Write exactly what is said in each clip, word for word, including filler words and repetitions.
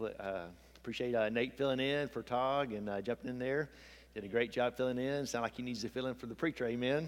uh, appreciate uh, Nate filling in for Tog and uh, jumping in there. Did a great job filling in. Sound like he needs to fill in for the preacher, amen?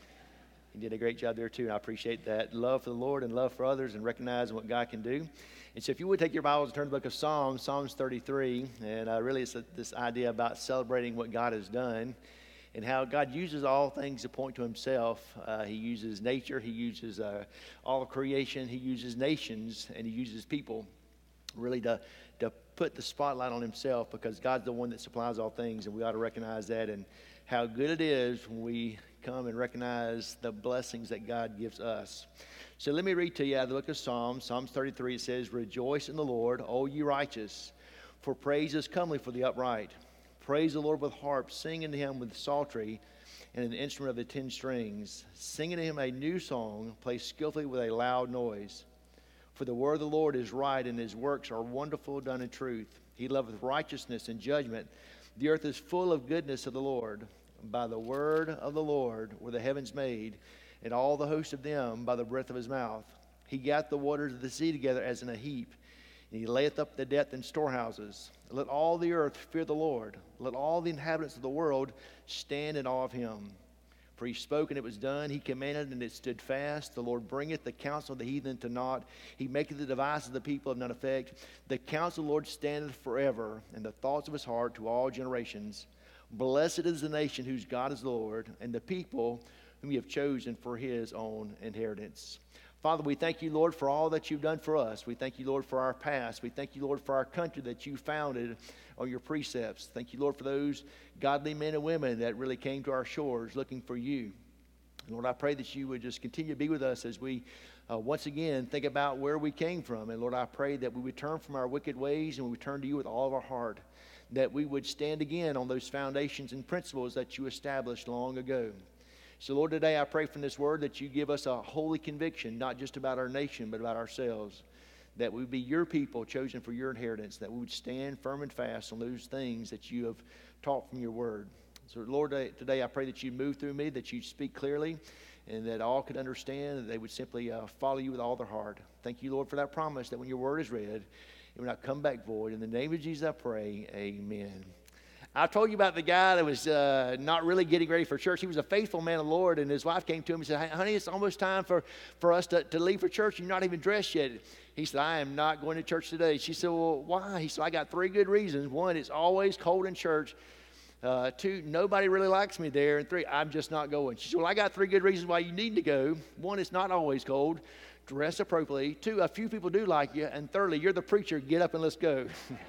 He did a great job there too, and I appreciate that love for the Lord and love for others and recognizing what God can do. And so if you would take your Bibles and turn to the book of Psalms, Psalms thirty-three, and uh, really it's a, this idea about celebrating what God has done and how God uses all things to point to himself. Uh, he uses nature, he uses uh, all of creation, he uses nations, and he uses people really to, to put the spotlight on himself, because God's the one that supplies all things, and we ought to recognize that and how good it is when we come and recognize the blessings that God gives us. So let me read to you out of the book of Psalms, Psalms thirty-three. It says, "Rejoice in the Lord, O ye righteous, for praise is comely for the upright. Praise the Lord with harps, sing unto him with psaltery, and an instrument of the ten strings. Sing unto him a new song, play skillfully with a loud noise. For the word of the Lord is right, and his works are wonderful, done in truth. He loveth righteousness and judgment. The earth is full of goodness of the Lord. By the word of the Lord were the heavens made, and all the host of them by the breath of his mouth. He gat the waters of the sea together as in a heap, and he layeth up the depth in storehouses. Let all the earth fear the Lord. Let all the inhabitants of the world stand in awe of him. For he spoke, and it was done. He commanded, and it stood fast. The Lord bringeth the counsel of the heathen to naught. He maketh the devices of the people of none effect. The counsel of the Lord standeth forever, and the thoughts of his heart to all generations. Blessed is the nation whose God is the Lord, and the people whom he have chosen for his own inheritance." Father, we thank you, Lord, for all that you've done for us. We thank you, Lord, for our past. We thank you, Lord, for our country that you founded on your precepts. Thank you, Lord, for those godly men and women that really came to our shores looking for you. Lord, I pray that you would just continue to be with us as we uh, once again think about where we came from. And Lord, I pray that we would turn from our wicked ways and we would turn to you with all of our heart, that we would stand again on those foundations and principles that you established long ago. So, Lord, today I pray from this word that you give us a holy conviction, not just about our nation, but about ourselves, that we would be your people chosen for your inheritance, that we would stand firm and fast on those things that you have taught from your word. So, Lord, today I pray that you move through me, that you speak clearly, and that all could understand, that they would simply uh, follow you with all their heart. Thank you, Lord, for that promise that when your word is read, it will not come back void. In the name of Jesus I pray, amen. I told you about the guy that was uh, not really getting ready for church. He was a faithful man of the Lord, and his wife came to him and said, "Hey, honey, it's almost time for, for us to, to leave for church. You're not even dressed yet." He said, "I am not going to church today." She said, "Well, why?" He said, "I got three good reasons. One, it's always cold in church. Uh, two, nobody really likes me there. And three, I'm just not going." She said, "Well, I got three good reasons why you need to go. One, it's not always cold. Dress appropriately. Two, a few people do like you. And thirdly, you're the preacher. Get up and let's go."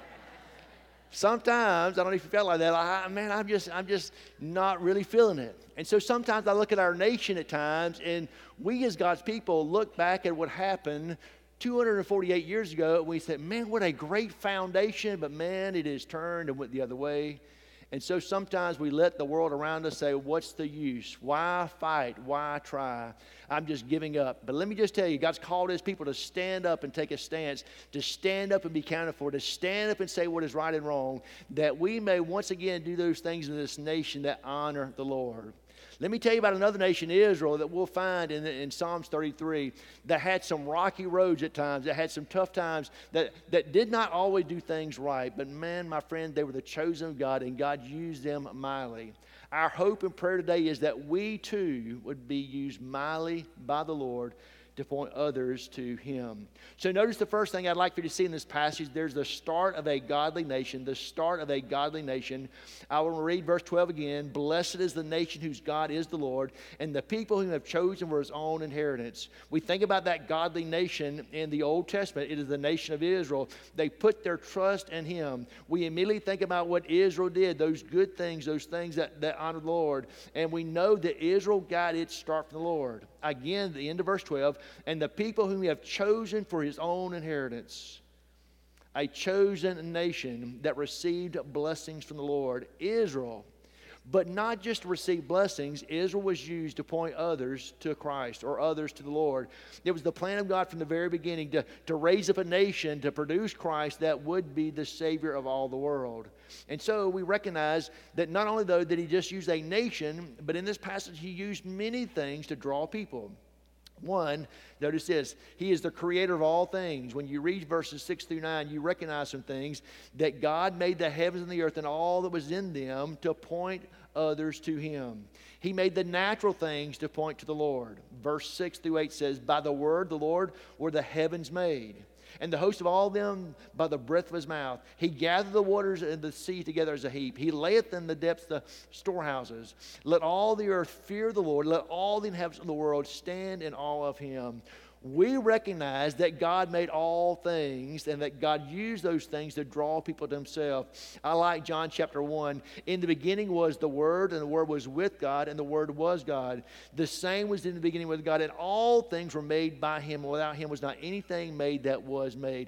Sometimes, I don't know if you felt like that, like, man, I'm just, I'm just not really feeling it. And so sometimes I look at our nation at times, and we as God's people look back at what happened two hundred forty-eight years ago, and we said, man, what a great foundation, but man, it has turned and went the other way. And so sometimes we let the world around us say, what's the use? Why fight? Why try? I'm just giving up. But let me just tell you, God's called his people to stand up and take a stance, to stand up and be counted for, to stand up and say what is right and wrong, that we may once again do those things in this nation that honor the Lord. Let me tell you about another nation, Israel, that we'll find in, in Psalms thirty-three, that had some rocky roads at times, that had some tough times, that, that did not always do things right. But man, my friend, they were the chosen of God, and God used them mightily. Our hope and prayer today is that we too would be used mightily by the Lord to point others to him. So notice the first thing I'd like for you to see in this passage, there's the start of a godly nation, the start of a godly nation. I will read verse twelve again. "Blessed is the nation whose God is the Lord, and the people whom have chosen for his own inheritance." We think about that godly nation in the Old Testament. It is the nation of Israel. They put their trust in him. We immediately think about what Israel did, those good things, those things that, that honor the Lord. And we know that Israel got its start from the Lord. Again, the end of verse twelve, "And the people whom he have chosen for his own inheritance." A chosen nation that received blessings from the Lord. Israel. But not just to receive blessings, Israel was used to point others to Christ or others to the Lord. It was the plan of God from the very beginning to, to raise up a nation to produce Christ that would be the Savior of all the world. And so we recognize that not only though did he just use a nation, but in this passage he used many things to draw people. One, notice this, he is the creator of all things. When you read verses six through nine, you recognize some things, that God made the heavens and the earth and all that was in them to point others to him. He made the natural things to point to the Lord. Verse six through eight says, by the word of the Lord were the heavens made, and the host of all them by the breath of his mouth. He gathered the waters and the sea together as a heap. He layeth in the depths the storehouses. Let all the earth fear the Lord. Let all the inhabitants of the world stand in awe of him. We recognize that God made all things and that God used those things to draw people to himself. I like John chapter one. In the beginning was the Word, and the Word was with God, and the Word was God. The same was in the beginning with God, and all things were made by him. Without him was not anything made that was made.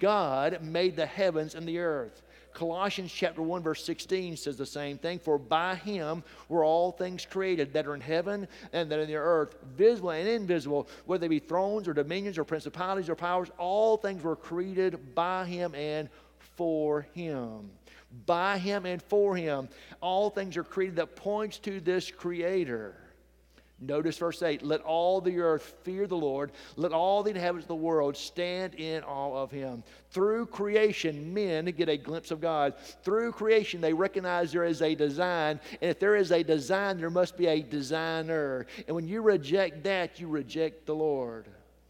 God made the heavens and the earth. Colossians chapter one verse sixteen says the same thing. For by him were all things created that are in heaven and that are in the earth, visible and invisible, whether they be thrones or dominions or principalities or powers. All things were created by him and for him. By him and for him. All things are created. That points to this creator. Notice verse eight, let all the earth fear the Lord. Let all the inhabitants of the world stand in awe of him. Through creation, men get a glimpse of God. Through creation, they recognize there is a design. And if there is a design, there must be a designer. And when you reject that, you reject the Lord.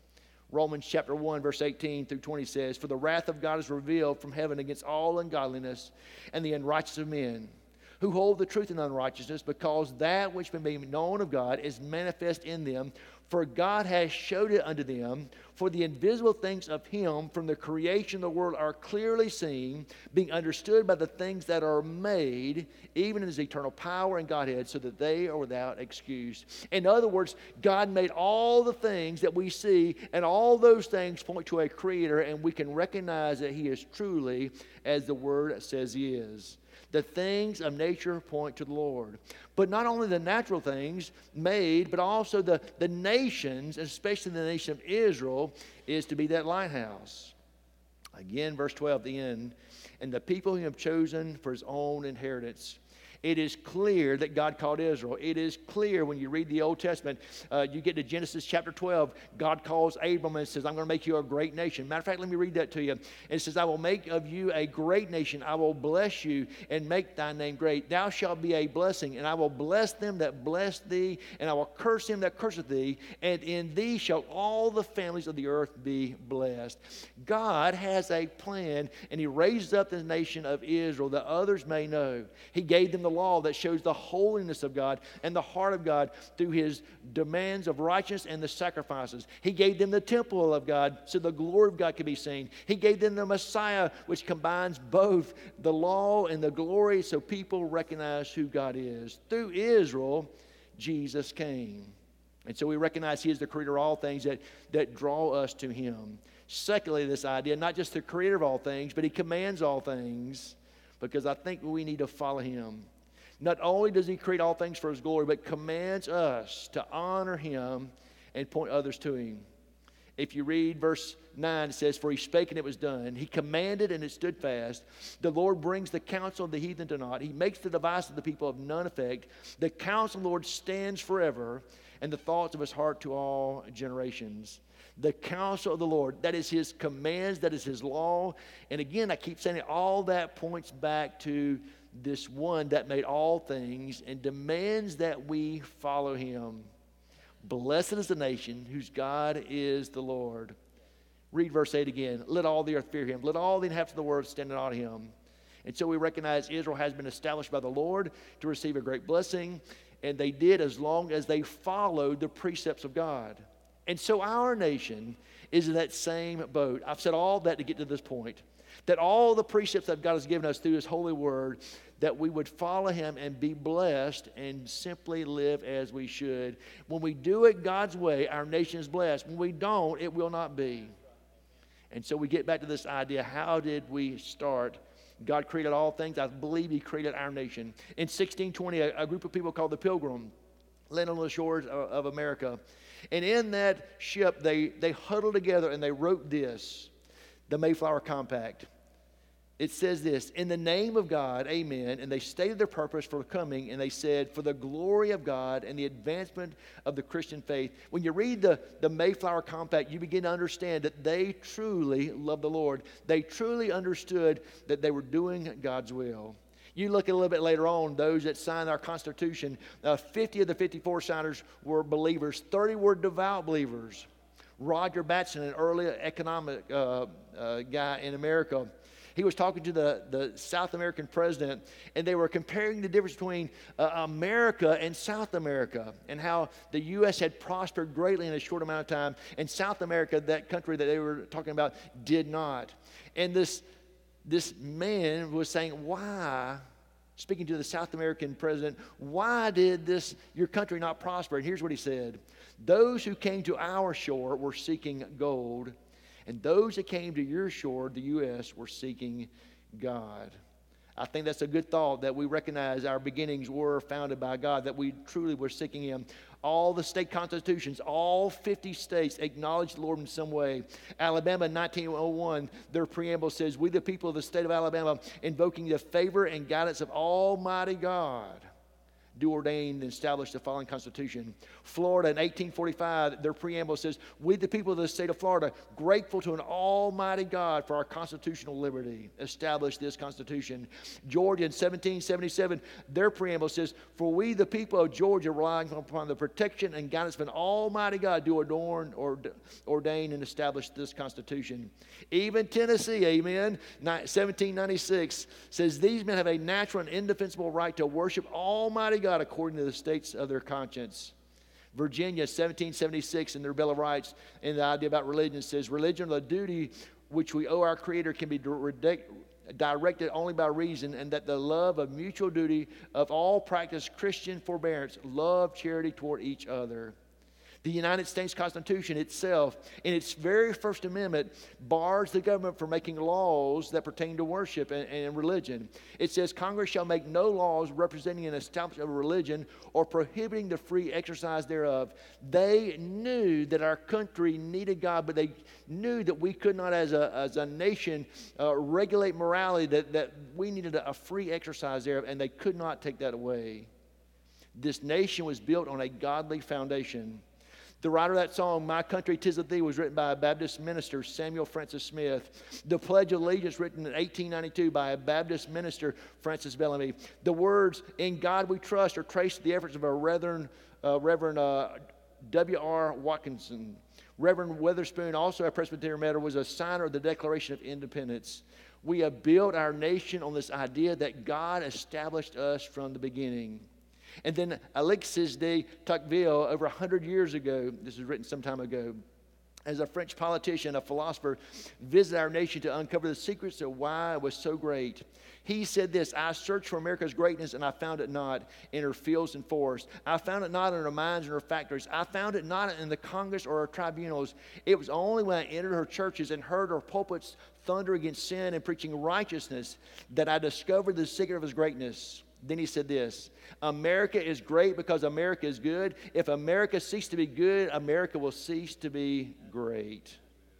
Romans chapter one, verse eighteen through twenty says, for the wrath of God is revealed from heaven against all ungodliness and the unrighteousness of men, who hold the truth in unrighteousness, because that which may be known of God is manifest in them. For God has showed it unto them. For the invisible things of him from the creation of the world are clearly seen, being understood by the things that are made, even in his eternal power and Godhead, so that they are without excuse. In other words, God made all the things that we see, and all those things point to a creator, and we can recognize that he is truly as the word says he is. The things of nature point to the Lord. But not only the natural things made, but also the, the nations, especially the nation of Israel, is to be that lighthouse. Again, verse twelve, the end. And the people whom he have chosen for his own inheritance. It is clear that God called Israel. It is clear when you read the Old Testament, uh, you get to Genesis chapter twelve, God calls Abram and says, I'm going to make you a great nation. Matter of fact, let me read that to you. And it says, I will make of you a great nation. I will bless you and make thy name great. Thou shalt be a blessing, and I will bless them that bless thee, and I will curse him that curseth thee, and in thee shall all the families of the earth be blessed. God has a plan, and he raises up the nation of Israel that others may know. He gave them the law that shows the holiness of God and the heart of God through his demands of righteousness and the sacrifices. He gave them the temple of God so the glory of God could be seen. He gave them the Messiah, which combines both the law and the glory so people recognize who God is. Through Israel, Jesus came. And so we recognize he is the creator of all things that, that draw us to him. Secondly, this idea, not just the creator of all things, but he commands all things, because I think we need to follow him. Not only does he create all things for his glory, but commands us to honor him and point others to him. If you read verse nine, it says, for he spake and it was done. He commanded and it stood fast. The Lord brings the counsel of the heathen to naught. He makes the device of the people of none effect. The counsel of the Lord stands forever, and the thoughts of his heart to all generations. The counsel of the Lord, that is his commands, that is his law. And again, I keep saying it, all that points back to this one that made all things and demands that we follow him. Blessed is the nation whose God is the Lord. Read verse eight again. Let all the earth fear him. Let all the inhabitants of the world stand in awe of him. And so we recognize Israel has been established by the Lord to receive a great blessing. And they did as long as they followed the precepts of God. And so our nation is in that same boat. I've said all that to get to this point. That all the precepts that God has given us through his holy word, that we would follow him and be blessed and simply live as we should. When we do it God's way, our nation is blessed. When we don't, it will not be. And so we get back to this idea, how did we start? God created all things. I believe he created our nation. In sixteen twenty, a, a group of people called the Pilgrim landed on the shores of, of America. And in that ship, they, they huddled together and they wrote this, the Mayflower Compact. It says this, in the name of God, amen, and they stated their purpose for coming, and they said, for the glory of God and the advancement of the Christian faith. When you read the, the Mayflower Compact, you begin to understand that they truly love the Lord. They truly understood that they were doing God's will. You look a little bit later on, those that signed our Constitution, uh, fifty of the fifty-four signers were believers, thirty were devout believers. Roger Batson, an early economic uh, uh, guy in America, he was talking to the, the South American president, and they were comparing the difference between uh, America and South America, and how the U S had prospered greatly in a short amount of time, and South America, that country that they were talking about, did not. And this, this man was saying, why, speaking to the South American president, why did this your country not prosper? And here's what he said. Those who came to our shore were seeking gold, and those that came to your shore, the U S, were seeking God. I think that's a good thought, that we recognize our beginnings were founded by God, that we truly were seeking Him. All the state constitutions, all fifty states acknowledge the Lord in some way. Alabama in nineteen oh one, their preamble says, we the people of the state of Alabama, invoking the favor and guidance of Almighty God, do ordain and establish the following constitution. Florida in eighteen forty-five, their preamble says, we the people of the state of Florida, grateful to an almighty God for our constitutional liberty, establish this constitution. Georgia in seventeen seventy-seven, their preamble says, for we the people of Georgia, relying upon the protection and guidance of an almighty God, do adorn, or, ordain and establish this constitution. Even Tennessee, amen, seventeen ninety-six says, these men have a natural and indefensible right to worship almighty God God according to the states of their conscience. Virginia, seventeen seventy-six, in their Bill of Rights, and the idea about religion says, religion, the duty which we owe our Creator, can be directed only by reason, and that the love of mutual duty of all practice Christian forbearance, love, charity toward each other. The United States Constitution itself, in its very first amendment, bars the government from making laws that pertain to worship and, and religion. It says, Congress shall make no laws representing an establishment of a religion or prohibiting the free exercise thereof. They knew that our country needed God, but they knew that we could not, as a, as a nation, uh, regulate morality, that, that we needed a, a free exercise thereof, and they could not take that away. This nation was built on a godly foundation. The writer of that song, My Country 'Tis of Thee, was written by a Baptist minister, Samuel Francis Smith. The Pledge of Allegiance, written in eighteen ninety-two by a Baptist minister, Francis Bellamy. The words, In God We Trust, are traced to the efforts of a Reverend, uh, Reverend uh, W R Watkinson. Reverend Witherspoon, also a Presbyterian elder, was a signer of the Declaration of Independence. We have built our nation on this idea that God established us from the beginning. And then Alexis de Tocqueville, over one hundred years ago, this was written some time ago, as a French politician, a philosopher, visited our nation to uncover the secrets of why it was so great. He said this, I searched for America's greatness and I found it not in her fields and forests. I found it not in her mines and her factories. I found it not in the Congress or her tribunals. It was only when I entered her churches and heard her pulpits thunder against sin and preaching righteousness that I discovered the secret of his greatness. Then he said this, America is great because America is good. If America ceases to be good, America will cease to be great.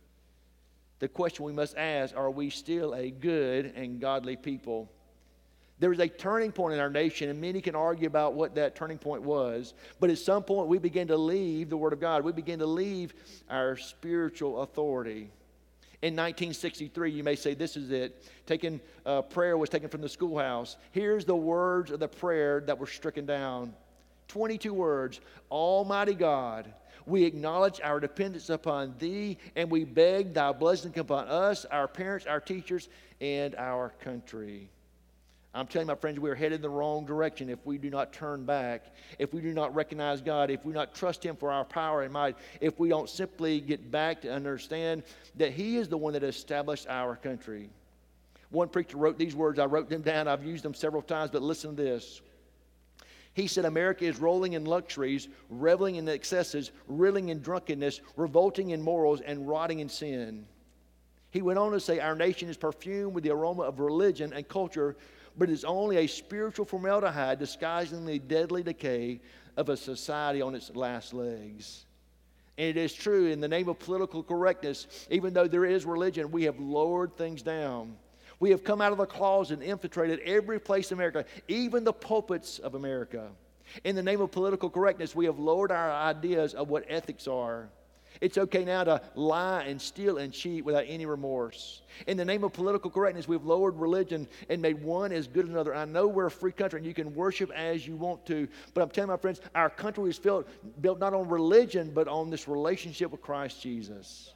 The question we must ask, are we still a good and godly people? There was a turning point in our nation, and many can argue about what that turning point was. But at some point, we began to leave the Word of God. We began to leave our spiritual authority. In nineteen sixty-three, you may say this is it. Taken, uh, prayer was taken from the schoolhouse. Here's the words of the prayer that were stricken down. twenty-two words. Almighty God, we acknowledge our dependence upon Thee, and we beg Thy blessing upon us, our parents, our teachers, and our country. I'm telling you, my friends, we are headed in the wrong direction if we do not turn back, if we do not recognize God, if we do not trust Him for our power and might, if we don't simply get back to understand that He is the one that established our country. One preacher wrote these words. I wrote them down. I've used them several times, but listen to this. He said, America is rolling in luxuries, reveling in excesses, reeling in drunkenness, revolting in morals, and rotting in sin. He went on to say, our nation is perfumed with the aroma of religion and culture, but it is only a spiritual formaldehyde disguising the deadly decay of a society on its last legs. And it is true, in the name of political correctness, even though there is religion, we have lowered things down. We have come out of the closet and infiltrated every place in America, even the pulpits of America. In the name of political correctness, we have lowered our ideas of what ethics are. It's okay now to lie and steal and cheat without any remorse. In the name of political correctness, we've lowered religion and made one as good as another. I know we're a free country and you can worship as you want to, but I'm telling my friends, our country is built, built not on religion, but on this relationship with Christ Jesus.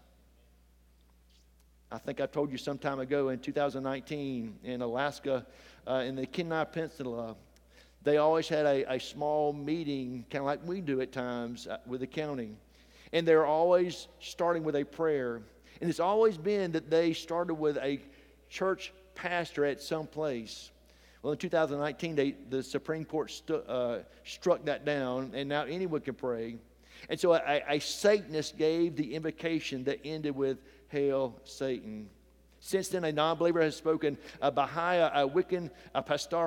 I think I told you some time ago in two thousand nineteen in Alaska, uh, in the Kenai Peninsula, they always had a, a small meeting, kind of like we do at times uh, with the county. And they're always starting with a prayer. And it's always been that they started with a church pastor at some place. Well, in two thousand nineteen, they, the Supreme Court stu- uh, struck that down, and now anyone can pray. And so a, a Satanist gave the invocation that ended with, "Hail, Satan." Since then, a non-believer has spoken, a Baha'i, a Wiccan, a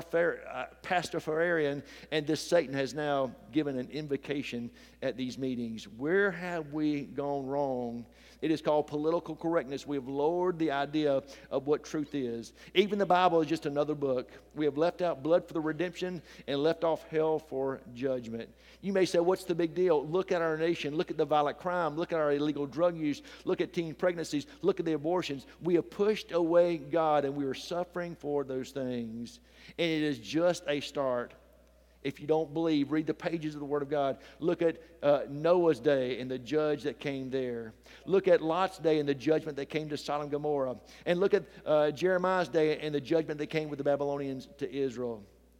Pastafarian, and this Satan has now given an invocation at these meetings. Where have we gone wrong? It is called political correctness. We have lowered the idea of what truth is. Even the Bible is just another book. We have left out blood for the redemption and left off hell for judgment. You may say, what's the big deal? Look at our nation. Look at the violent crime. Look at our illegal drug use. Look at teen pregnancies. Look at the abortions. We have pushed away God, and we are suffering for those things. And it is just a start. If you don't believe, read the pages of the Word of God. Look at uh, Noah's day and the judge that came there. Look at Lot's day and the judgment that came to Sodom and Gomorrah. And look at uh, Jeremiah's day and the judgment that came with the Babylonians to Israel.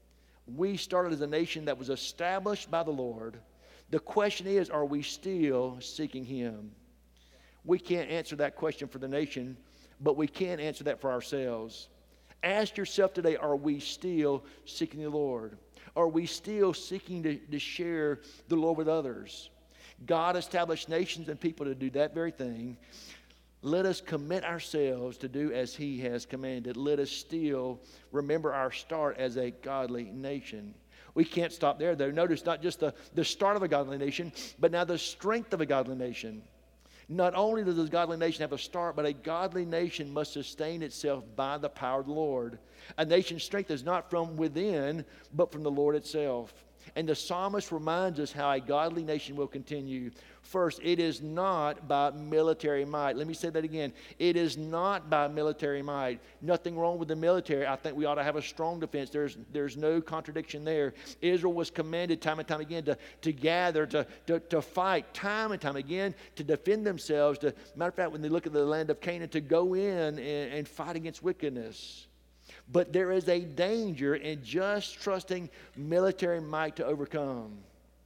We started as a nation that was established by the Lord. The question is, are we still seeking Him? We can't answer that question for the nation, but we can answer that for ourselves. Ask yourself today, are we still seeking the Lord? Are we still seeking to, to share the Lord with others? God established nations and people to do that very thing. Let us commit ourselves to do as He has commanded. Let us still remember our start as a godly nation. We can't stop there, though. Notice not just the, the start of a godly nation, but now the strength of a godly nation. Not only does a godly nation have a start, but a godly nation must sustain itself by the power of the Lord. A nation's strength is not from within, but from the Lord itself. And the psalmist reminds us how a godly nation will continue. First, it is not by military might. Let me say that again. It is not by military might. Nothing wrong with the military. I think we ought to have a strong defense. There's, there's no contradiction there. Israel was commanded time and time again to, to gather, to, to, to fight time and time again, to defend themselves. To, matter of fact, when they look at the land of Canaan, to go in and, and fight against wickedness. But there is a danger in just trusting military might to overcome.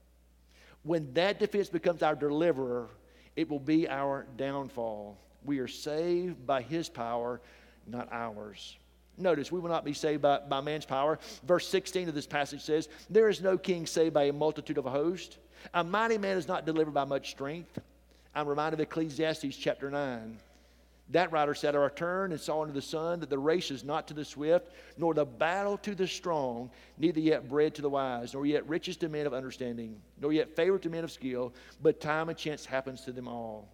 When that defense becomes our deliverer, it will be our downfall. We are saved by His power, not ours. Notice, we will not be saved by, by man's power. Verse sixteen of this passage says, "There is no king saved by a multitude of a host. A mighty man is not delivered by much strength." I'm reminded of Ecclesiastes chapter nine. That writer said, "I returned and saw under the sun that the race is not to the swift, nor the battle to the strong, neither yet bread to the wise, nor yet riches to men of understanding, nor yet favor to men of skill, but time and chance happens to them all."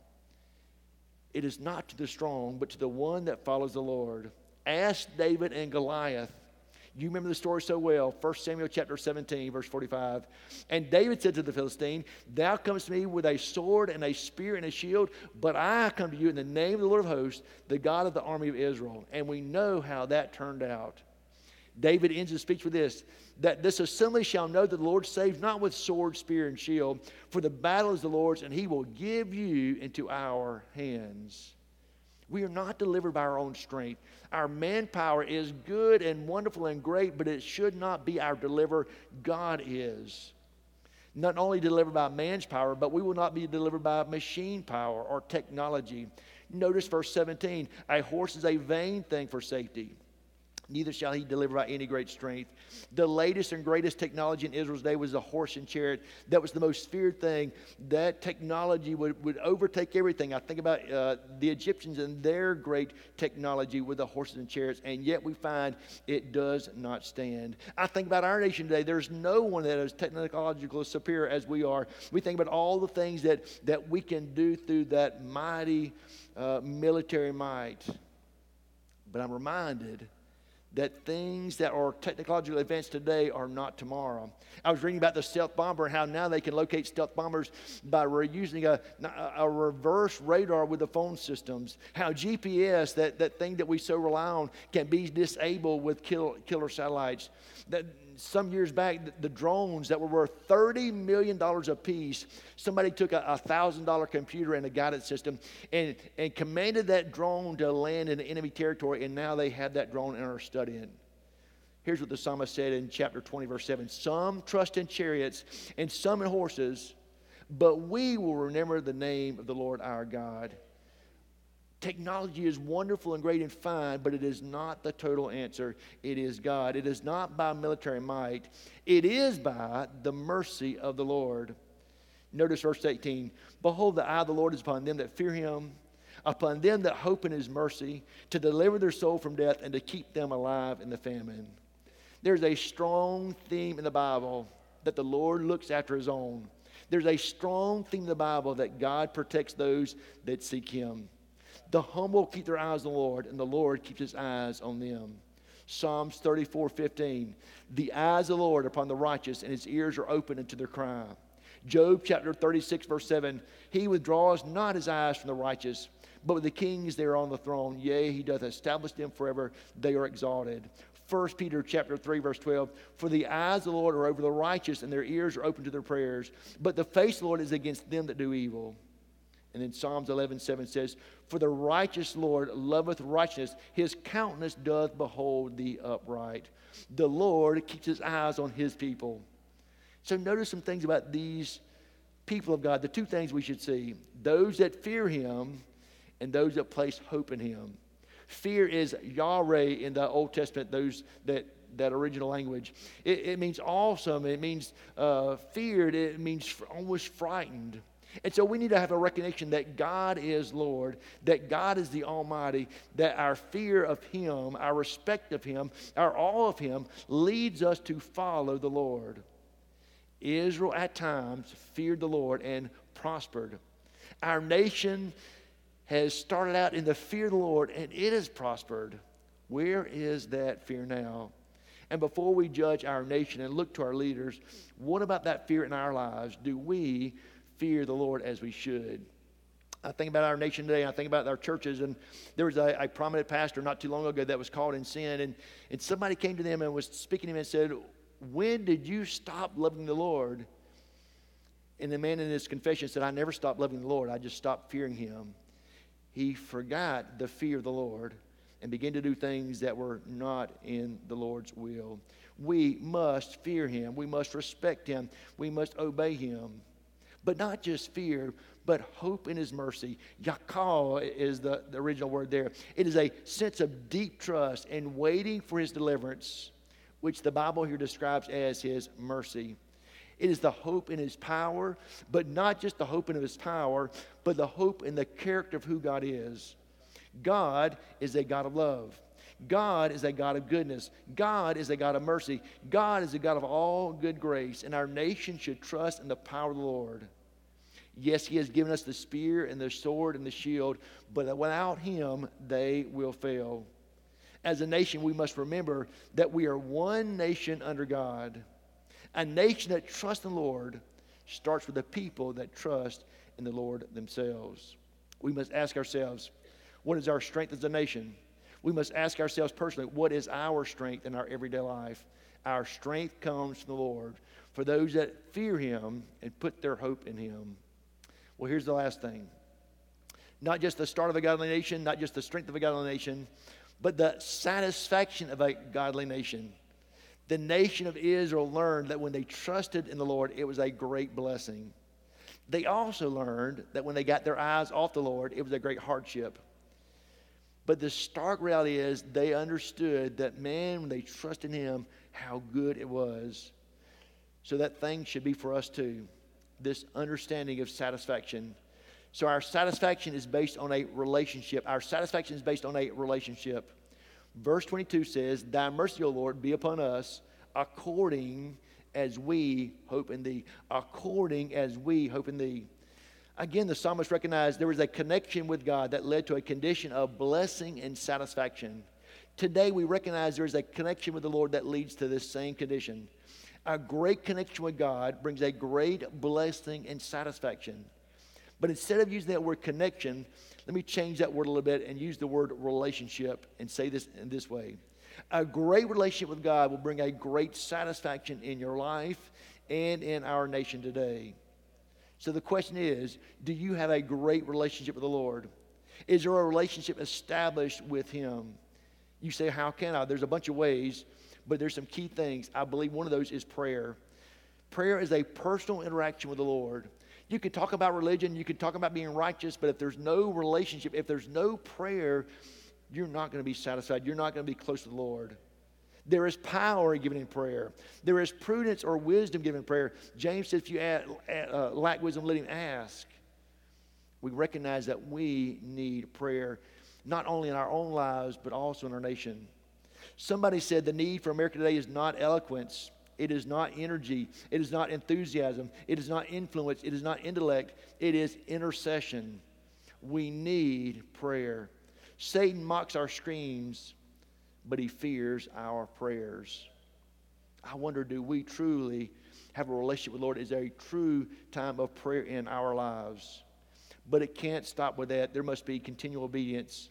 It is not to the strong, but to the one that follows the Lord. Ask David and Goliath. You remember the story so well. First Samuel chapter seventeen, verse forty-five. "And David said to the Philistine, Thou comest to me with a sword and a spear and a shield, but I come to you in the name of the Lord of hosts, the God of the army of Israel." And we know how that turned out. David ends his speech with this, "That this assembly shall know that the Lord saves not with sword, spear, and shield, for the battle is the Lord's, and He will give you into our hands." We are not delivered by our own strength. Our manpower is good and wonderful and great, but it should not be our deliverer. God is. Not only delivered by man's power, but we will not be delivered by machine power or technology. Notice verse seventeen, "A horse is a vain thing for safety. Neither shall he deliver by any great strength." The latest and greatest technology in Israel's day was the horse and chariot. That was the most feared thing. That technology would, would overtake everything. I think about uh, the Egyptians and their great technology with the horses and chariots, and yet we find it does not stand. I think about our nation today. There's no one that is technologically superior as we are. We think about all the things that, that we can do through that mighty uh, military might. But I'm reminded that things that are technologically advanced today are not tomorrow. I was reading about the stealth bomber and how now they can locate stealth bombers by re- using a, a reverse radar with the phone systems. How G P S, that, that thing that we so rely on, can be disabled with kill, killer satellites. That some years back, the, the drones that were worth thirty million dollars a piece, somebody took a one thousand dollars computer and a guidance system and, and commanded that drone to land in enemy territory, and now they have that drone and are studying. Here's what the psalmist said in chapter twenty, verse seven. Some trust in chariots and some in horses, but we will remember the name of the Lord our God. Technology is wonderful and great and fine, but it is not the total answer. It is God. It is not by military might. It is by the mercy of the Lord. Notice verse eighteen. Behold, the eye of the Lord is upon them that fear him, upon them that hope in his mercy, to deliver their soul from death and to keep them alive in the famine. There's a strong theme in the Bible that the Lord looks after his own. There's a strong theme in the Bible that God protects those that seek him. The humble keep their eyes on the Lord, and the Lord keeps his eyes on them. Psalms thirty-four fifteen. The eyes of the Lord are upon the righteous, and his ears are open unto their cry. Job chapter thirty-six, verse seven. He withdraws not his eyes from the righteous, but with the kings they are on the throne. Yea, he doth establish them forever. They are exalted. First Peter chapter three, verse twelve. For the eyes of the Lord are over the righteous, and their ears are open to their prayers. But the face of the Lord is against them that do evil. And then Psalms eleven seven says, For the righteous Lord loveth righteousness. His countenance doth behold the upright. The Lord keeps his eyes on his people. So notice some things about these people of God. The two things we should see. Those that fear him and those that place hope in him. Fear is Yahweh in the Old Testament, those that that original language. It, it means awesome. It means uh, feared. It means almost frightened. And so we need to have a recognition that God is Lord, that God is the Almighty, that our fear of him, our respect of him, our awe of him leads us to follow the Lord. Israel at times feared the Lord and prospered. Our nation has started out in the fear of the Lord, and it has prospered. Where is that fear now? And before we judge our nation and look to our leaders, what about that fear in our lives? Do we fear the Lord as we should? I think about our nation today, I think about our churches, and there was a, a prominent pastor not too long ago that was caught in sin, and, and somebody came to them and was speaking to him and said, when did you stop loving the Lord? And the man in his confession said, I never stopped loving the Lord, I just stopped fearing him. He forgot the fear of the Lord and began to do things that were not in the Lord's will. We must fear him. We must respect him. We must obey him. But not just fear, but hope in his mercy. Yakal is the, the original word there. It is a sense of deep trust and waiting for his deliverance, which the Bible here describes as his mercy. It is the hope in his power, but not just the hope in his power, but the hope in the character of who God is. God is a God of love. God is a God of goodness. God is a God of mercy. God is a God of all good grace, and our nation should trust in the power of the Lord. Yes, he has given us the spear and the sword and the shield, but without him, they will fail. As a nation, we must remember that we are one nation under God. A nation that trusts in the Lord starts with the people that trust in the Lord themselves. We must ask ourselves, what is our strength as a nation? We must ask ourselves personally, what is our strength in our everyday life? Our strength comes from the Lord for those that fear him and put their hope in him. Well, here's the last thing. Not just the start of a godly nation, not just the strength of a godly nation, but the satisfaction of a godly nation. The nation of Israel learned that when they trusted in the Lord, it was a great blessing. They also learned that when they got their eyes off the Lord, it was a great hardship. But the stark reality is they understood that, man, when they trusted in him, how good it was. So that thing should be for us too, this understanding of satisfaction. So our satisfaction is based on a relationship. Our satisfaction is based on a relationship. Verse twenty-two says, Thy mercy, O Lord, be upon us according as we hope in thee. According as we hope in thee. Again, the psalmist recognized there was a connection with God that led to a condition of blessing and satisfaction. Today we recognize there is a connection with the Lord that leads to this same condition. A great connection with God brings a great blessing and satisfaction. But instead of using that word connection, let me change that word a little bit and use the word relationship and say this in this way. A great relationship with God will bring a great satisfaction in your life and in our nation today. So the question is, do you have a great relationship with the Lord? Is there a relationship established with Him? You say, how can I? There's a bunch of ways, but there's some key things. I believe one of those is prayer. Prayer is a personal interaction with the Lord. You can talk about religion, you can talk about being righteous, but if there's no relationship, if there's no prayer, you're not going to be satisfied. You're not going to be close to the Lord. There is power given in prayer. There is prudence or wisdom given in prayer. James says, if you add, uh, lack wisdom, let him ask. We recognize that we need prayer, not only in our own lives, but also in our nation. Somebody said the need for America today is not eloquence. It is not energy. It is not enthusiasm. It is not influence. It is not intellect. It is intercession. We need prayer. Satan mocks our screams, but he fears our prayers. I wonder, do we truly have a relationship with the Lord? Is there a true time of prayer in our lives? But it can't stop with that. There must be continual obedience.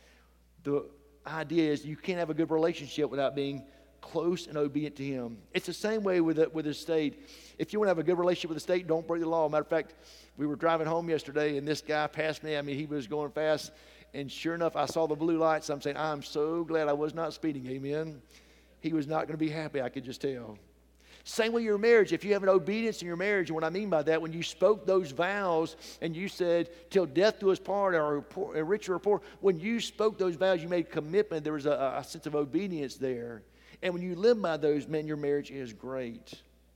The idea is you can't have a good relationship without being close and obedient to Him. It's the same way with the, with the state. If you want to have a good relationship with the state, don't break the law. Matter of fact, we were driving home yesterday, and this guy passed me. I mean, he was going fast, and sure enough, I saw the blue lights. I'm saying, I'm so glad I was not speeding. Amen. He was not going to be happy, I could just tell. Same with your marriage. If you have an obedience in your marriage, and what I mean by that, when you spoke those vows and you said, till death do us part, or poor, rich or poor, when you spoke those vows, you made commitment, there was a, a sense of obedience there. And when you live by those, man, your marriage is great.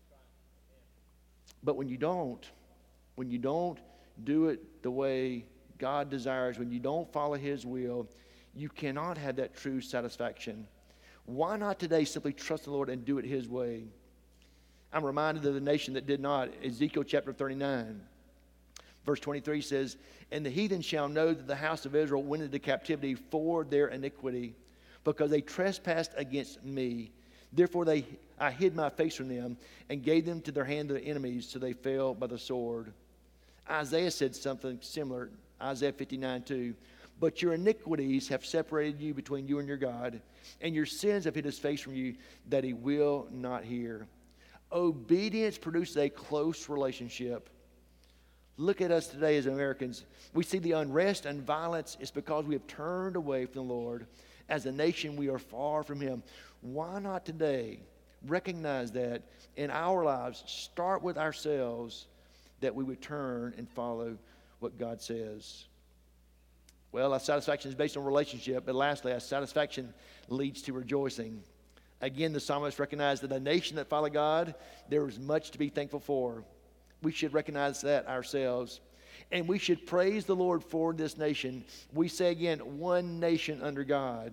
But when you don't, when you don't do it the way God desires, when you don't follow His will, you cannot have that true satisfaction. Why not today simply trust the Lord and do it His way? I'm reminded of the nation that did not. Ezekiel chapter thirty-nine, verse twenty-three says, and the heathen shall know that the house of Israel went into captivity for their iniquity, because they trespassed against me. Therefore they, I hid my face from them and gave them to their hand of the enemies, so they fell by the sword. Isaiah said something similar, Isaiah fifty-nine two. But your iniquities have separated you between you and your God, and your sins have hid His face from you, that He will not hear. Obedience produces a close relationship. Look at us today as Americans. We see the unrest and violence. It's because we have turned away from the Lord. As a nation, we are far from Him. Why not today recognize that in our lives, start with ourselves, that we would turn and follow what God says? Well, our satisfaction is based on relationship, but lastly, our satisfaction leads to rejoicing. Again, the psalmist recognized that a nation that follows God, there is much to be thankful for. We should recognize that ourselves. And we should praise the Lord for this nation. We say again, one nation under God.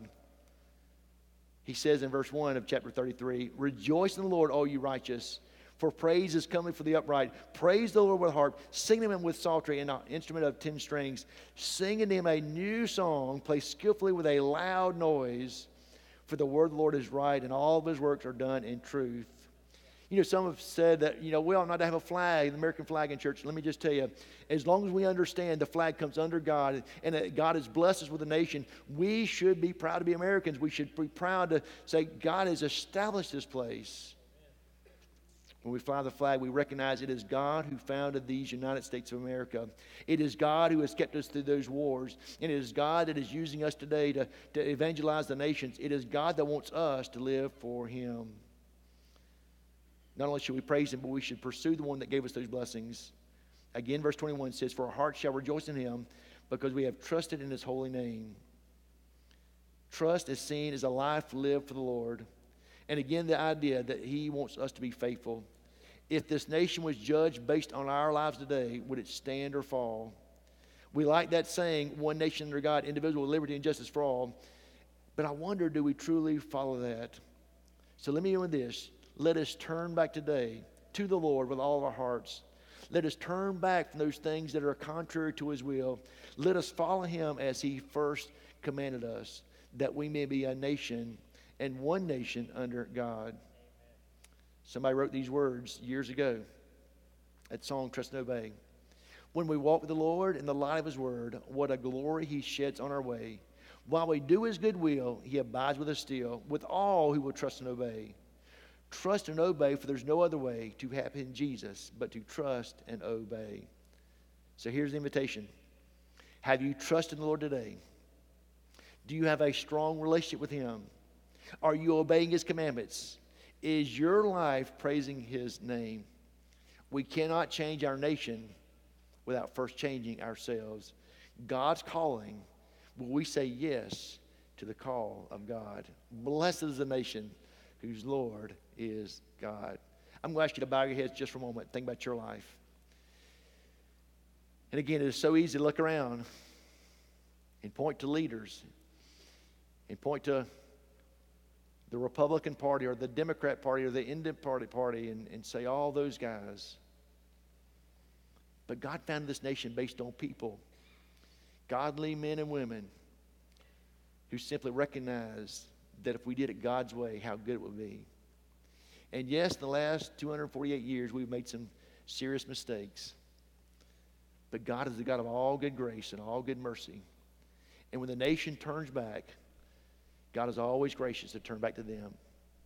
He says in verse one of chapter thirty-three, rejoice in the Lord, all you righteous, for praise is coming for the upright. Praise the Lord with a harp, sing to Him with psaltery and an instrument of ten strings. Sing to Him a new song, play skillfully with a loud noise. For the word of the Lord is right, and all of His works are done in truth. You know, some have said that, you know, we ought not to have a flag, the American flag in church. Let me just tell you, as long as we understand the flag comes under God, and that God has blessed us with a nation, we should be proud to be Americans. We should be proud to say God has established this place. When we fly the flag, we recognize it is God who founded these United States of America. It is God who has kept us through those wars. And it is God that is using us today to, to evangelize the nations. It is God that wants us to live for Him. Not only should we praise Him, but we should pursue the one that gave us those blessings. Again, verse twenty-one says, for our hearts shall rejoice in Him, because we have trusted in His holy name. Trust is seen as a life lived for the Lord. And again, the idea that He wants us to be faithful. If this nation was judged based on our lives today, would it stand or fall? We like that saying, one nation under God, individual liberty and justice for all. But I wonder, do we truly follow that? So let me end with this. Let us turn back today to the Lord with all of our hearts. Let us turn back from those things that are contrary to His will. Let us follow Him as He first commanded us. that we may be a nation and one nation under God. Somebody wrote these words years ago. That song, Trust and Obey. When we walk with the Lord in the light of his word, what a glory he sheds on our way. While we do his good will, he abides with us still, with all who will trust and obey. Trust and obey, for there's no other way to happen in Jesus but to trust and obey. So here's the invitation. Have you trusted the Lord today? Do you have a strong relationship with him? Are you obeying his commandments? Is your life praising his name? We cannot change our nation without first changing ourselves. God's calling, will we say yes to the call of God? Blessed is the nation whose Lord is God. I'm going to ask you to bow your heads just for a moment. Think about your life. And again, it is so easy to look around and point to leaders and point to the Republican Party or the Democrat Party or the Independent Party, party and, and say all those guys. But God founded this nation based on people, godly men and women who simply recognized that if we did it God's way, how good it would be. And yes, in the last two hundred forty-eight years, we've made some serious mistakes. But God is the God of all good grace and all good mercy. And when the nation turns back, God is always gracious to turn back to them.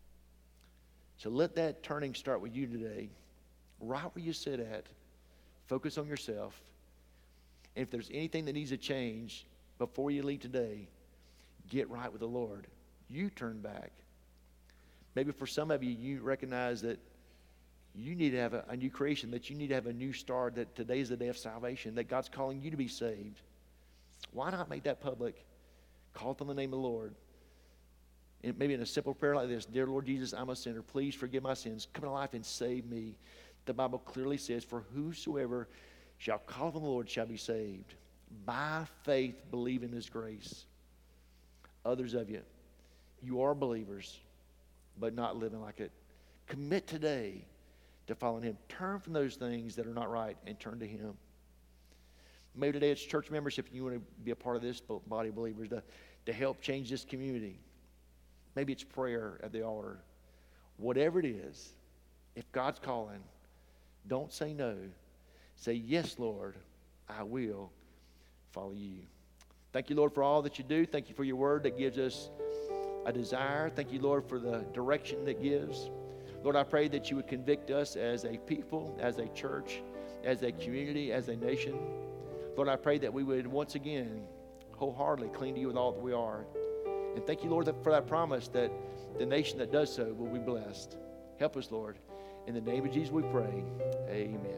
So let that turning start with you today. Right where you sit at. Focus on yourself. And if there's anything that needs to change before you leave today, get right with the Lord. You turn back. Maybe for some of you, you recognize that you need to have a, a new creation, that you need to have a new start, that today is the day of salvation, that God's calling you to be saved. Why not make that public? Call upon the name of the Lord. And maybe in a simple prayer like this, Dear Lord Jesus, I'm a sinner. Please forgive my sins. Come into life and save me. The Bible clearly says, for whosoever shall call upon the Lord shall be saved. By faith, believe in his grace. Others of you, you are believers, but not living like it. Commit today to following him. Turn from those things that are not right and turn to him. Maybe today it's church membership and you want to be a part of this body of believers to, to help change this community. Maybe it's prayer at the altar. Whatever it is, if God's calling, don't say no. Say, yes, Lord, I will follow you. Thank you, Lord, for all that you do. Thank you for your word that gives us a desire. Thank you, Lord, for the direction that gives. Lord, I pray that you would convict us as a people, as a church, as a community, as a nation. Lord, I pray that we would once again wholeheartedly cling to you with all that we are. And thank you, Lord, that for that promise that the nation that does so will be blessed. Help us, Lord. In the name of Jesus we pray. Amen.